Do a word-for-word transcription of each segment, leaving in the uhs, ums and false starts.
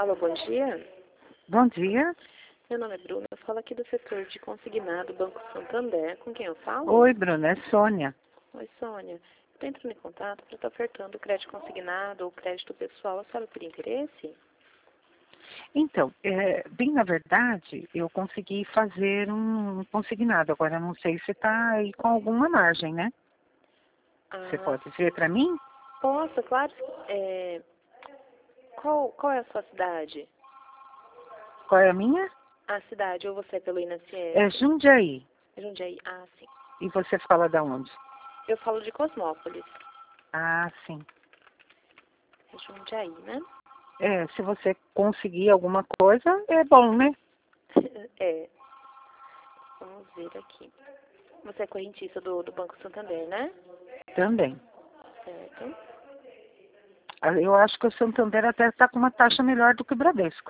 Alô, bom dia. Bom dia. Meu nome é Bruna, eu falo aqui do setor de consignado Banco Santander. Com quem eu falo? Oi, Bruna, é Sônia. Oi, Sônia. Eu estou entrando em contato para estar ofertando crédito consignado ou crédito pessoal. A senhora teria interesse? Então, é, bem na verdade, eu consegui fazer um consignado. Agora, eu não sei se está aí com alguma margem, né? Você Ah, pode ver para mim? posso, claro. É, qual, qual é a sua cidade? Qual é a minha? A cidade, ou você é pelo I N S S? É Jundiaí. Jundiaí. Ah, sim. E você fala da onde? Eu falo de Cosmópolis. Ah, sim. É Jundiaí, né? É, se você conseguir alguma coisa, é bom, né? É. Vamos ver aqui. Você é correntista do, do Banco Santander, né? Também. Certo. Ah, eu acho que o Santander até está com uma taxa melhor do que o Bradesco.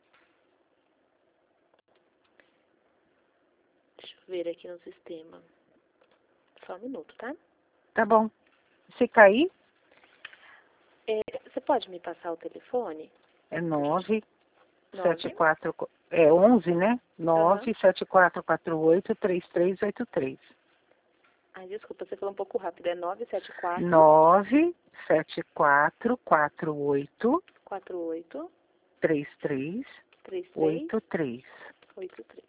Deixa eu ver aqui no sistema. Só um minuto, tá? Tá bom. Se cair, É, você pode me passar o telefone? é nove sete Nove. quatro, é onze, né? Aham. nove sete quatro quatro oito três três oito três. Ai, desculpa, você falou um pouco rápido. É nove sete quatro nove sete quatro quatro oito quatro oito três três três três oito três. oito três.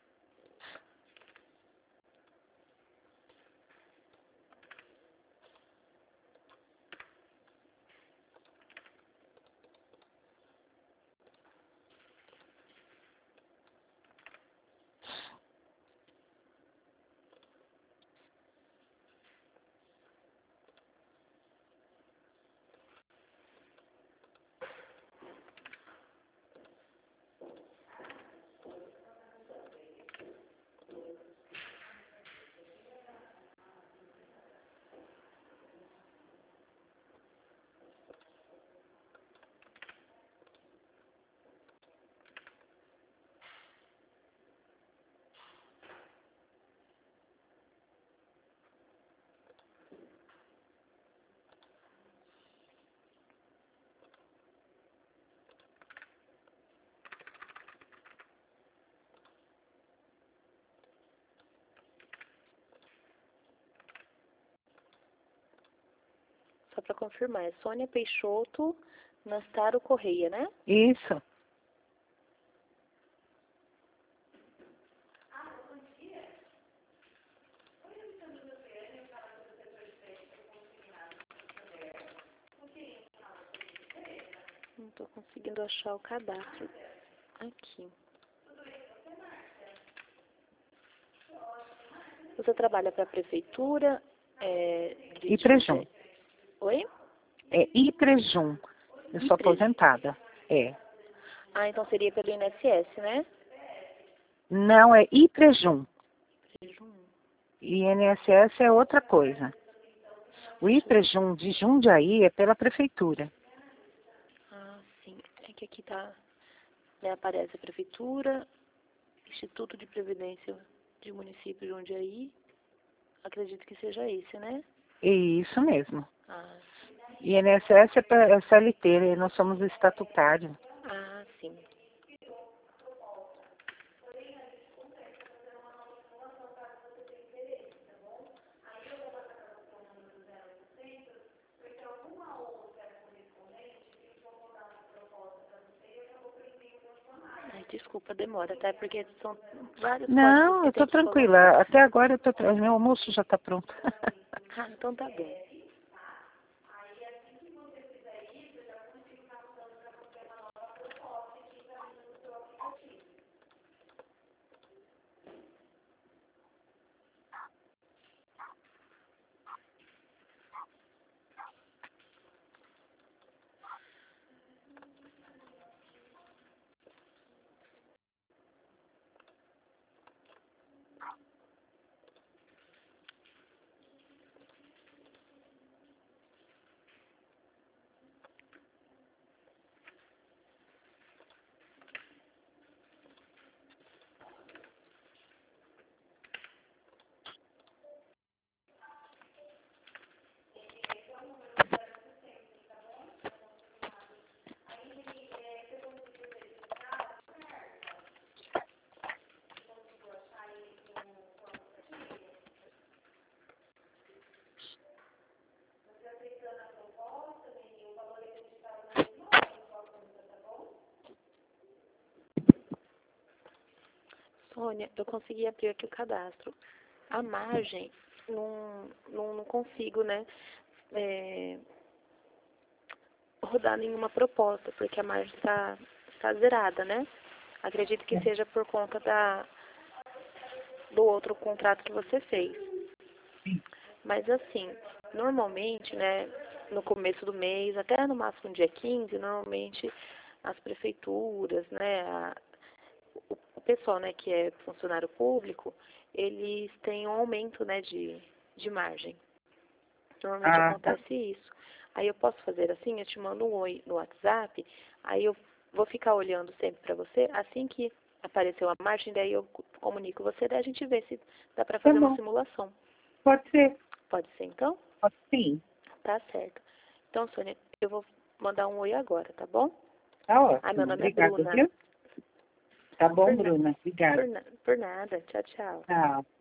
Só para confirmar, é Sônia Peixoto Nastaro Correia, né? Isso. Não estou conseguindo achar o cadastro aqui. Você trabalha para a prefeitura é, de Iprejum. Jundiaí? Oi? É Iprejum. Eu sou Iprejum. aposentada. É. Ah, então seria pelo I N S S, né? Não, é Iprejum. Iprejum. I N S S é outra coisa. O Iprejum de Jundiaí é pela prefeitura. Ah, sim. É que aqui tá, né, aparece a prefeitura, Instituto de Previdência de Município de Jundiaí. Acredito que seja esse, né? É isso mesmo. Ah, I N S S é pra- é C L T, né? Nós somos estatutários. ah, sim. Ai, desculpa, demora, tá? Porque são vários códigos Não, que eu tem tô que tranquila. colocar. Até agora eu tô tra- meu almoço já tá pronto. Ah, então tá bem. Sônia, eu consegui abrir aqui o cadastro. A margem, não, não, não consigo, né, é, rodar nenhuma proposta, porque a margem está tá zerada, né? Acredito que seja por conta da, do outro contrato que você fez. Mas assim, normalmente, né, no começo do mês, até no máximo dia quinze, normalmente as prefeituras, né, a, o, o pessoal, né, que é funcionário público, eles têm um aumento, né, de, de margem. Normalmente Ah, tá. acontece isso. Aí eu posso fazer assim, eu te mando um oi no WhatsApp, aí eu vou ficar olhando sempre para você, assim que apareceu a margem, daí eu comunico você, daí a gente vê se dá para Tá fazer uma bom. simulação. Pode ser. Pode ser então? Pode sim. Tá certo. Então, Sônia, eu vou mandar um oi agora, tá bom? Tá Ah, meu ótimo. nome é Obrigada, Bruna. viu? Tá bom, Por, na, Bruna. por, Obrigada. na, por nada. Tchau, tchau. Tchau.